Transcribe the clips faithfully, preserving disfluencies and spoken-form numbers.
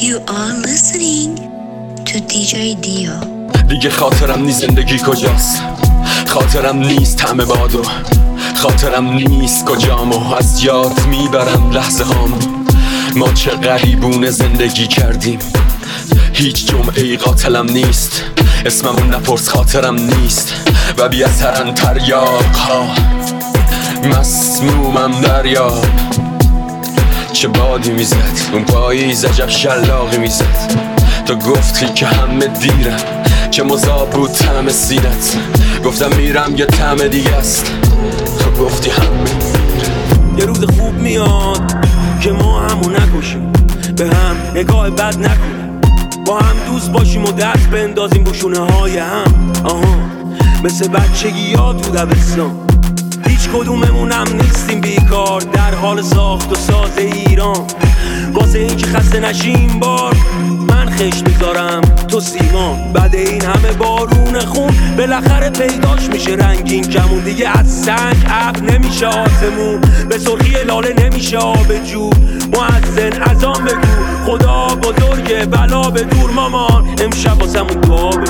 You are listening to دی جی دیو. دیگه خاطرم نیست زندگی کجاست، خاطرم نیست همه بادو، خاطرم نیست کجامو از یاد میبرم لحظه هامو. ما چه غریبونه زندگی کردیم، هیچ جمعه‌ای قاتلم نیست، اسممون نپرس خاطرم نیست و بی اثرن تریاق ها مسمومم دریاب. چه بادی میزد اون پاییز، عجب شلاقی میزد. تو گفتی که همه دیرم، چه مذاب بود طعم سینت. گفتم میرم یه طعم دیگه است، تو گفتی همه میرم. یه روز خوب میاد که ما همو نکشیم، به هم نگاه بد نکنیم، با هم دوست باشیم و دست بندازیم بشونه های هم. آها مثل بچگی ها تو دبستان، هیچ کدوممونم نیستیم بیکار، در حال ساخت و ساز ایران. واسه این که خسته نشیم بار من خش میذارم تو سیمان. بعد این همه بارون خون بالاخره پیداش میشه رنگین کمون. دیگه از سنگ ابر نمیشه آسمون، به سرخی لاله نمیشه آب جو. مؤذن اذان بگو خدا بزرگه، بلا به دور مامان امشب واسمون دعا بگو.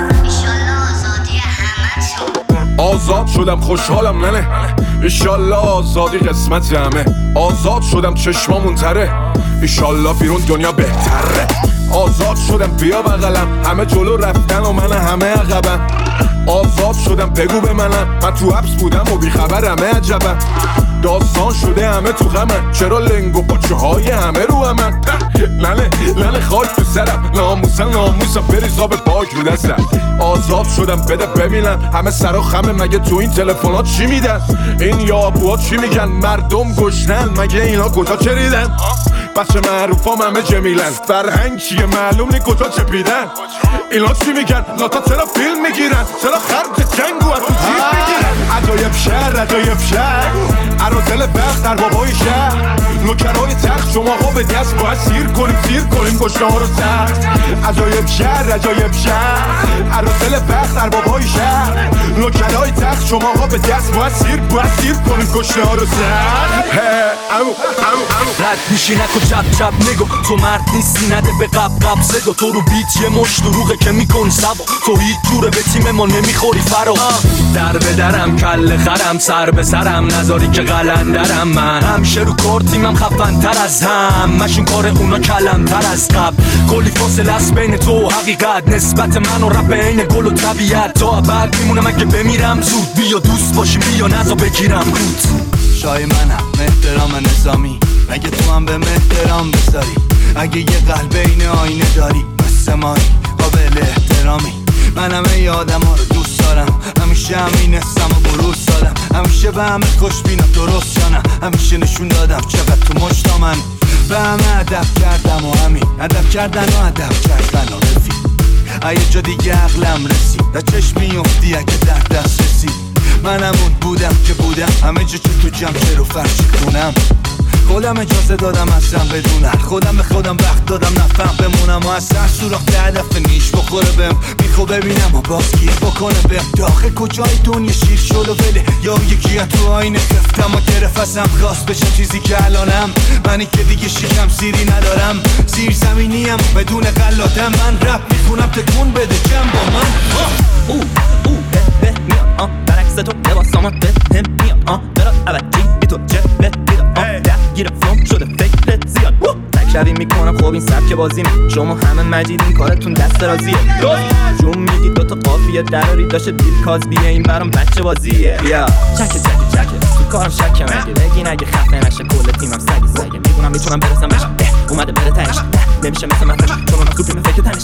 آزاد شدم خوشحالم ننه، ایشالله آزادی قسمت همه. آزاد شدم چشمامون تره، ایشالله بیرون دنیا بهتره. آزاد شدم بیا بغلم، همه جلو رفتن و من همه عقبم. آزاد شدم بگو به منم، من تو حبس بودم و بیخبرمه عجبم. داستان شده همه تو غمن، چرا لنگ و پاچه های همه رو همن. لنه لنه خاک تو سرم، ناموسن ناموسم بریز آب پاک رو دستم. آزاد شدم بده ببینن همه سر و خمه، مگه تو این تلفنات چی میدن؟ این یابوها چی میگن؟ مردم گشنن مگه اینا کجا چریدن؟ بچه معروفام همه جمیلن، فرهنگ چیه معلوم نی کجا چپیدن؟ اینا چی میگن؟ لاتا چرا فیلم میگیرن؟ چرا خرج جنگو از تو جیب میگیرن؟ عجایب شهر عجایب شهر، عرازل بخت در بابای شهر. نوکرهای تخت شما ها به دست باید سیر کنیم سیر کنیم گشنه ها رو سخت. عجایب شهر عجایب شهر، عرازل بخت در بابای شهر. نوکرهای تخت شما ها به دست باید سیر باید سیر کنیم گشنه ها رو سخت. رد میشی نکن چپ چپ نگو، تو مرد نیستی نده به قب قب زدو. تو رو بیت یه مش دروغه که میکنی سبا، تو هیچ جوره به تیم ما نمیخوری فرا. در به درم کل خرم سر به سرم نذاری که قلندرم. من همیشه رو کار تیمم خفن تر از هم، مشین کار اونا کلم تر از قبل. کلی فاصله است بین تو و حقیقت، نسبت من و رپ عین گل و طبیعت. تا بعد میمونم اگه بمیرم زود، بیا دوست باشیم بیا نزا بگیرم رود. شای منم احترام نظامی، مگه تو هم به احترام بذاری؟ اگه یه قلب این آینه داری مثل مایی قابل احترامی. من همه یادم ها رو دوست دارم، همیشه همین استم و بروز دادم. همیشه به همه خوش بینم درست جانم، همیشه نشون دادم چقدر تو مشتا من. به همه ادب کردم و همین ادب کردن و ادب کردن و رفی. اگه جا دیگه عقلم رسید در چشم میفتی اگه در دست رسید. من همون بودم که بودم، همه جا چه تو جمچه رو فرشی کنم. خودم اجازه دادم اصلا بدونم، خودم به خودم وقت دادم نفهم بمونم. و از سر سوراخ به هدف نیش بخوره بهم، میخوا ببینم و باز گیر بکنه بهم. داخل کجای دنیا شیر شد و بله، یا یکی از تو آینه خفتم و گرفت ازم خواست بشم چیزی که الانم. منی که دیگه شیشم سیری ندارم، زیر زمینیم بدون غلاتم. من رپ میخونم تکون بده جمع با من. او او به میاد آه برعکس تو لباسامو به هم میاد آه برات عوضی بی تو چه به گیر فلوم شده فکر زیاد تکروی میکنم. خب این سبک بازیمه، شما همه مجیدین کارتون دست رازیه. جون میگی دوتا قافیه دراری داشته دیل کازبیه، این برام بچه بازیه. بیا چکه چکه چکه تو کارم شکه مگه بگین اگه خفه نشه کل تیمم سگی سگه. میدونم میتونم برسم بهش، اومده بره تنش نمیشه مثل من چون من تو تیم فکر تنش.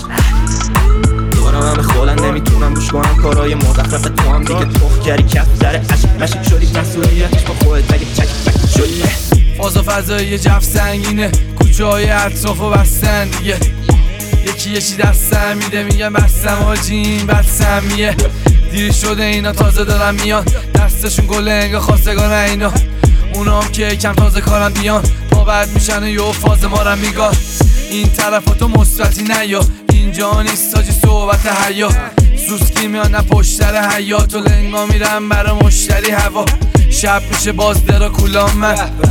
دورم همه خولن نمیتونم گوش کنم کارای مزخرف تو هم دیگه تخ کردی کف داره عشق مشک شدی مسئولیتش با خودت اگه چک چک شدی. فازا فضایی جف سنگینه، کوچه های اطراف و بستن دیگه. یکی یه چی دستم میده میگم بستم آجی این بستمیه. دیر شده اینا تازه دارن میان، دستشون گل انگا خواستگان اینا. اونا هم که کم تازه کارن بیان، ما بعد میشن و یه فاز ما رو میگن. این طرف تو مثبتی نیا، اینجا نیست تاجی صحبت حیا. سوسکی میان نه پشتر حیات و لنگا میرن برا مشتری هوا. شب میشه باز درا کولام من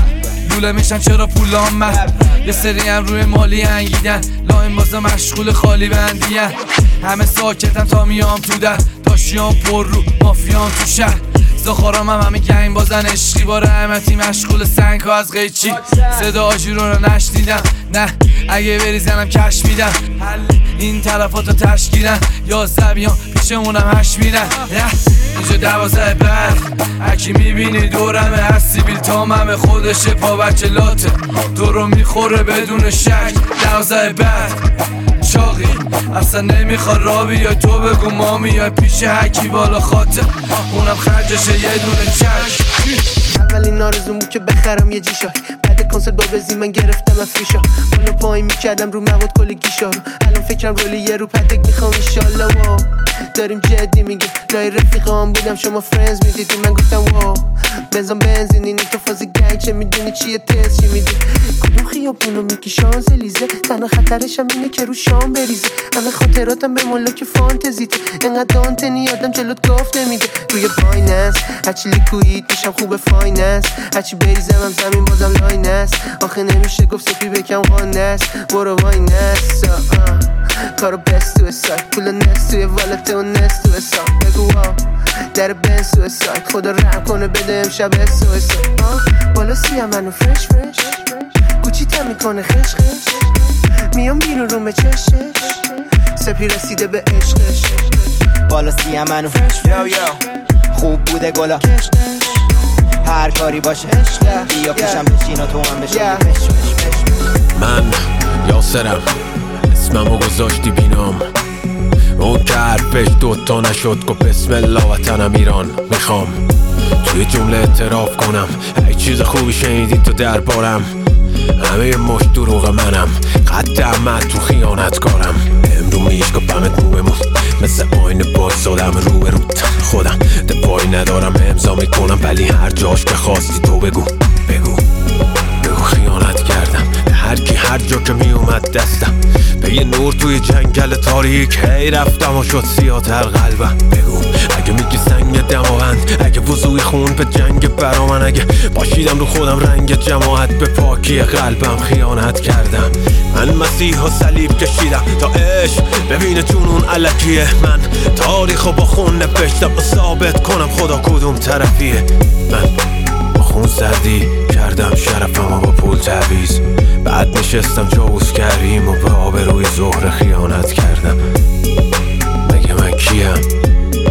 لوله میشن چرا پولام من یه سری هم روی مالی انگیدن لاین بازا مشغول خالی بندیان همه ساکتن تا میام تو در تاشیان پر رو مافیان تو شهر زخارام هم همه گنگ بازن عشقی با رحمتی مشغول سنگ ها از قیچی صدا آجورو رو نشنیدم نه اگه بریزنم کش میدم این طرفات رو تشکیلن یا زبیان پیشمونم هش میرن اینجا دوازه بعد هکی میبینی دورمه هستی بیل تاممه خودشه پا بچه لاته تو رو میخوره بدون شک دوازه بعد چاقی اصلا نمیخواد را بیای تو بگو ما میای پیش هکی بالا خاطر اونم خرجشه یه دونه چک اولین آرزوم بود که بخرم یه جیشا بعد کنسرت با بزی من گرفتم افریشا بالا پایین میکردم رو مواد کل گیشا رو الان فکرم رولی یه رو پتک میخوام ایشالله واو داریم جدی میگه لای رفیقام بودم شما فرنز میدیدی من گفتم واو بنزام بنزینی تو فاز گنگ چه میدونی چیه تست چی میدی کدوم خیابونو میگی شانزلیزه تنها خطرشم اینه که رو شام بریزه همه خاطراتم به ملاک فانتزیته انقدر دانتنی آدم جلوت گاف نمیده روی بایننس هرچی لیکوید میشم خوب فایننس هرچی بریزم هم زمین بازم لاینس آخه نمیشه گفت سپی بکم قانس برو واینس کارو بست تو سایت پول نست توی والته و نست تو حساب بگو ها در بنز تو سایت خدا رحم کنه بده امشب اس و حساب بالا سیم منو فرش فرش کوچی تم میکنه خش خش میام بیرون رو به چشش سپی رسیده به عشقش بالا سیم منو یو یو خوب بوده گلا هر کاری باشه بیا پیشم بشین و تو هم بشین من یاسرم اسممو گذاشتی بینام اون که حرفش دوتا نشد گفت بسم الله وطنم ایران میخوام توی جمله اعتراف کنم هیچ چیز خوبی شنیدی تو دربارم همه مش دروغ منم قد احمد تو خیانت کارم امرو میشکافمت مو بمون مثل آینه باز زادم رو به روت خودم دفاعی ندارم امضا میکنم ولی هر جاش که خواستی تو بگو بگو بگو خیانت کردم هر کی هر جا که می اومد دستم به یه نور توی جنگل تاریک هی رفتم و شد سیاتر قلبم بگو اگه میگی سنگ دماوند اگه وضوی خون به جنگ برا من اگه باشیدم رو خودم رنگ جماعت به پاکی قلبم خیانت کردم من مسیح و صلیب کشیدم تا عشق ببینه جنون علکیه من تاریخو با خون نوشتم و ثابت کنم خدا کدوم طرفیه من با خون سردی کردم شرفم و با پول تعویز بعد نشستم جوز کردیم و به آبروی زهر خیانت کردم مگه من کیم؟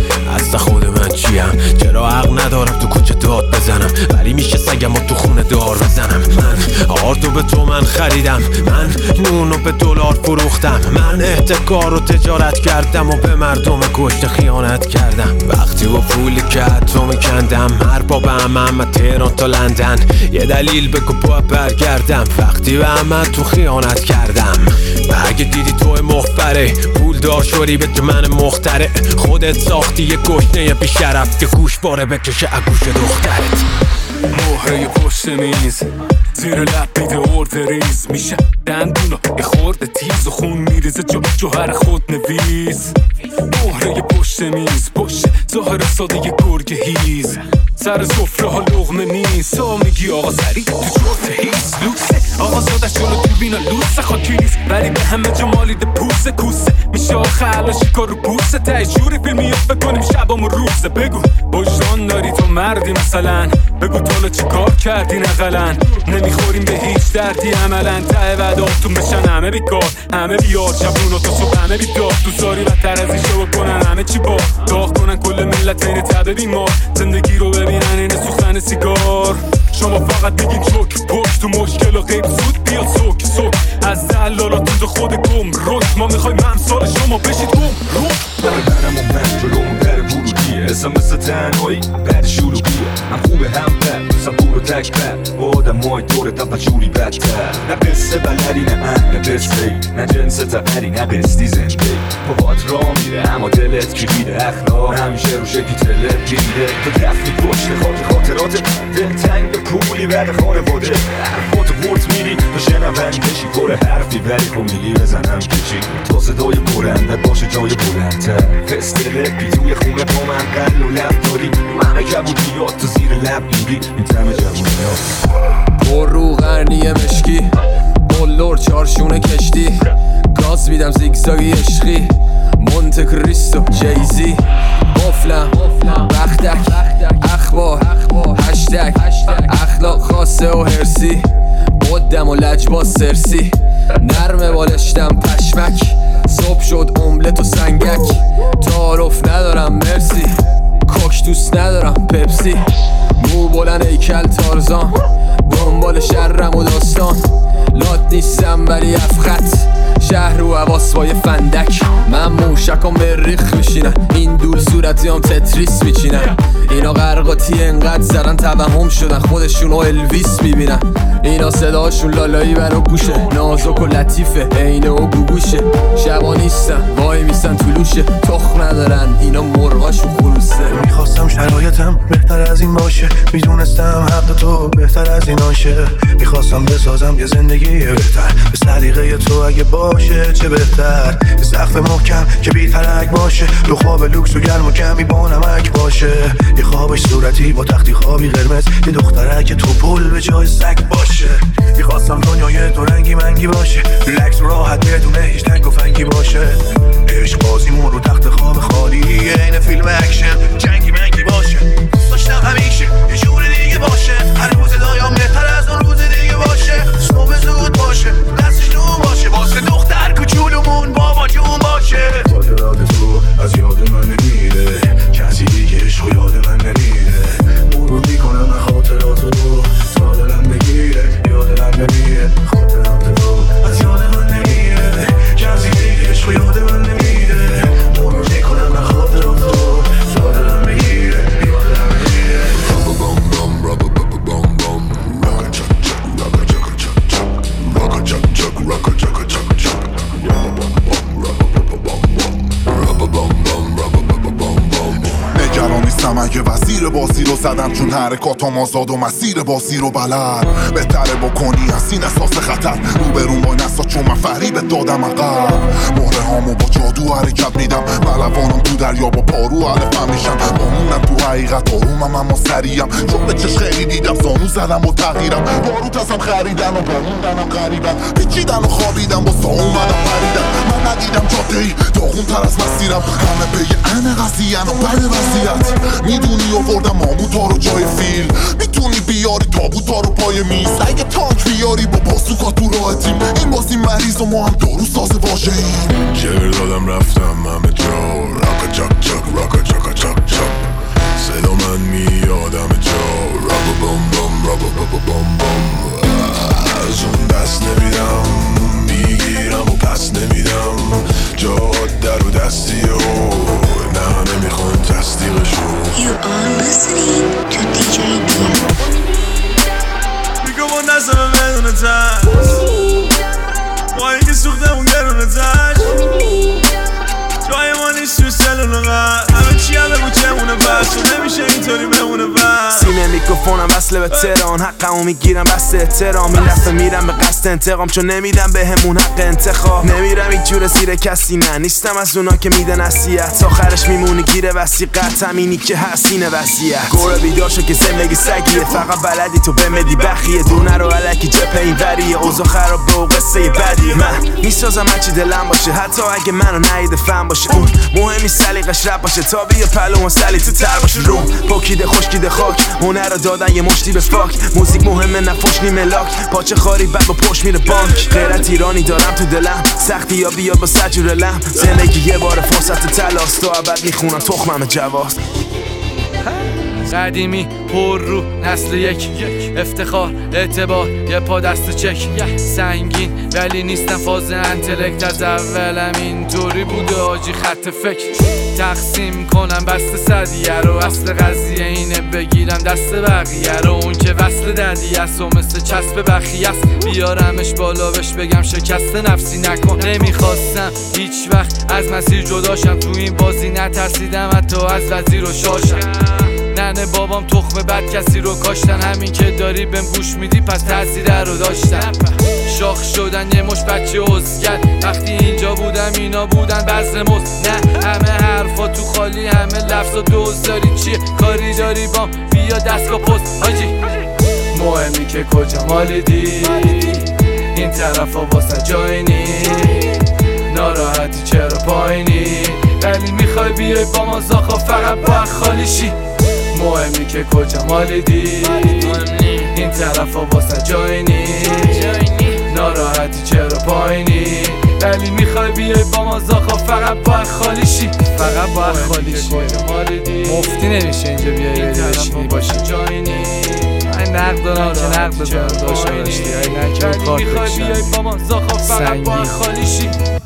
از خود من چیم؟ چرا حق ندارم تو کوچه داد بزنم ولی میشه سگم و تو خونه دار بزنم من آردو به تو من خریدم من نونو به دلار فروختم من احتکار و تجارت کردم و به مردم گشت خیانت کردم وقتی با پولی که حتی میکندم هر با به همه تهران تا لندن یه دلیل بگو باید برگردم وقتی به همه تو خیانت کردم و اگه دیدی تو مخبره پول دار شوری به من مختره خودت ساختی یه گشنه بی شرف که گوش باره بکشه اگوش دخترت مهره پشت میز زیر لب میده اردریز میشه دندونو یه خورده تیز و خون میریزه جو جوهر خود نویز مهره پشت میز پشت ظاهر ساده یه گرگ هیز سر سفره ها لغمه نیست تو میگی آقا سری تو چورت هیز لوکسه آقا زادش جلو تو بینا لوسه خاکی نیست ولی به همه جمالیده پوسه کوسه میشه آخه حالا شکار رو بوسه تای جوری فیلمی افت کنیم شبام و روزه بگو وجدان داری تو مردی مثلا بگو تو چی کار کردی نقلن نمیخوریم به هیچ دردی عملا ته وعداتون بشن همه بیکار همه بیار جبون و تو صبح همه بیدار تو ساری بدتر از این شو کنن همه چی با داغ کنن کل ملت این تبه بیمار زندگی رو ببینن این سوختن سیگار شما فقط میگین چوک پشت تو مشکل و غیب زود بیاد سوک سوک از دلالاتون تو خود گم روش ما میخوایم همسال شما بشید گم روش منم و من جلوم در ورودیه اسم مثل تنهایی بعد شروعیه هم خوبه هم بد دوستم دور و تک بد با آدم مای دور دفع جوری بدتر نه قصه بلدی نه من نه قصه ای نه جنس تبری نه قصدی زنده با بات را میره اما دلت کلیده اخلاق همیشه رو شکلی تلت گیره تو دفتی پشت خاطر خاطرات دلتنگ به پولی بعد خانواده حرفات ورد میری تو شنون کشی پر حرفی ولی خب میلی بزنم کچی تا صدای برندت باشه جای بلندتر فستقه بی توی خونه با من قل و لب داری همه کبودیات تو زیر لب میری این تم جوونی ها پر رو قرنی مشکی بلور چارشونه کشتی گاز میدم زیگزاگی عشقی مونت کریستو جیزی قفلم بختک اخبار هشتگ اخلاق خاصه و هرسی بودم و لجباز سرسی نرمه بالشتم پشمک صبح شد املت و سنگک تعارف ندارم مرسی کوک دوست ندارم پپسی مو بلند ایکل تارزان دنبال شرم و داستان لات نیستم ولی افخط شهر رو حواس با یه فندک من موشکم به ریخ میشینن این دول صورتی هم تتریس میچینن اینا غرقاتی انقدر زدن توهم شدن خودشون و الویس میبینن اینا صداشون لالایی برا گوشه نازک و لطیفه عینه و گوگوشه شبا نیستن وای میستن طولوشه تخم ندارن اینا مرغاشون خروسه میخواستم شرایطم بهتر از این باشه میدونستم حق تو بهتر از این آشه میخواستم بسازم یه زندگی بهتر به سلیقه تو اگه باشه چه بهتر یه سقف محکم که بی ترک باشه دو خواب لوکس و گرم و کمی با نمک باشه یه خوابش صورتی با تختی خوابی قرمز یه دخترک تو پل به جای سگ باشه میخواستم دنیای دو رنگی منگی باشه ریلکس و راحت بدون هیچ تنگ و فنگی باشه عشق بازیمون رو تخت خواب خالی عین فیلم اکشن جنگی منگی باشه دوست داشتم همیشه یه جور دیگه باشه هر روز دایم بهتر از اون روز دیگه باشه صبح زود باشه دستش نون باشه واسه دختر کوچولومون بابا جون باشه خاطرات تو از یاد من نمیره کسی دیگه عشق یاد من نمیره مرور میکنم من خاطرات رو تا دلم بگیره یاد دلم نمیره خاطرات تو از یاد من نمیره کسی دیگه عشق یاد من نمیره مرور میکنم من خاطرات رو تا دلم بگیره یاد دلم نمیره رابا بام بام رابا بابا بام بام راکا چک چک راکا چک چک چک راکا چک چک راکا چک چک چک رابا بام بام رابا بابا بام بام رابا بام بام رابا بابا بام بام نگران نیستم اگه وزیر بازی رو زدم چون حرکاتم آزاد و مسیر بازی رو بلد بهتره بکنی از این احساس خطر روبرون با نسا چون من فریبت دادم عقب مهره هامو با جادو حرکت میدم ملوانم تو دریا با پارو علفم میشن بامونم تو حقیقت آرومم اما سریم چون به چش خیلی دیدم زانو زدم و تغییرم باروت ازم خریدن و باموندنم غریبن پیچیدن و خوابیدم با سا اومدم پریدم من ندیدم جاده ای داغون تر از مسیرم همه به یه ان قضیه و بد وضعیت میدونی آوردم ماموتا رو جای فیل میتونی بیاری تابوتا رو پای میز اگه تانک بیاری با بازوکا تو راه تیم این بازی مریض و ما هم دارو ساز واژه ایم جر دادم رفتم همه جا راکا چک چک راکا چک چک چک صدا من میادم جا رابا بام بام رابا بابا بام بام از اون دست نمیدم میگیرم و پس نمیدم جاد در و دستی و نه نمیخوان تصدیقشو You are listening to دی جی دیا میگو با نزمه بدون ترس با اینکه سوختمون گرونه ترس جای ما نیست تو سلون قرد همه چی همه بود چمونه بس و نمیشه اینطوری بمونه بس سینه میکروفونم وصله به تهران حقمو میگیرم بس احترام این دفعه میرم به قصد انتقام چون نمیدم به همون حق انتخاب نمیرم این جور زیر کسی نه نیستم از اونا که میده نصیحت آخرش میمونی گیره وسیقت همینی که هستینه وصیت گوره بیدار شو که زندگی سگیه فقط بلدی تو بمدی بخیه دونه رو علکی جپه این وریه اوضاع خراب به و قصه بدیه من میسازم هرچی دلم باشه حتی اگه منو نهیده فهم باشه اون مهمی سلیقش رب باشه تا بیا پلو و سلی تو تر باشه روم پاکیده خشکیده خاک هنر رو دادن یه مشتی به فاک موزیک مهمه نفوش نی ملاک پاچه خاری بعد با پشت میره بانک غیرت ایرانی دارم تو دلم سختی یا بیاد با سجور لم زندگی یه بار فرصت تلاست تا ابد میخونم تخمم جواست قدیمی پر رو نسل یک افتخار اعتبار یه پا دست چک سنگین ولی نیستم فاز انتلکت از اولم اینطوری بوده آجی خط فکر تقسیم کنم بست صدیه رو اصل قضیه اینه بگیرم دست بقیه رو اون که وصل دردی است و مثل چسب بخی است بیارمش بالا بش بگم شکست نفسی نکن نمیخواستم هیچ وقت از مسیر جداشم تو این بازی نترسیدم حتی از وزیر و شاشم ننه بابام تخم بد کسی رو کاشتن همین که داری بهم گوش میدی پس تاثیر رو داشتن شاخ شدن یه مش بچه عزگر وقتی اینجا بودم اینا بودن بزر مز نه همه حرفا تو خالی همه لفظ و دوست داری چیه کاری داری بام بیا دستگاه پست حاجی مهمی که کجا مالیدی این طرف ها واسه جای نی ناراحتی چرا پایینی ولی میخوای بیای با ما زاخا فقط باید خالی شی مهمی که کجا مالیدی این طرف ها واسه جای نی ناراحتی چرا پایینی ولی میخوای بیای با ما زاخا فقط باید خالی شی فقط باید خالی شی مفتی نمیشه اینجا بیای بری بشینی باشی این نقد دارم که نقد بزنم داشته باشتی این نه که کارت بکشن سنگین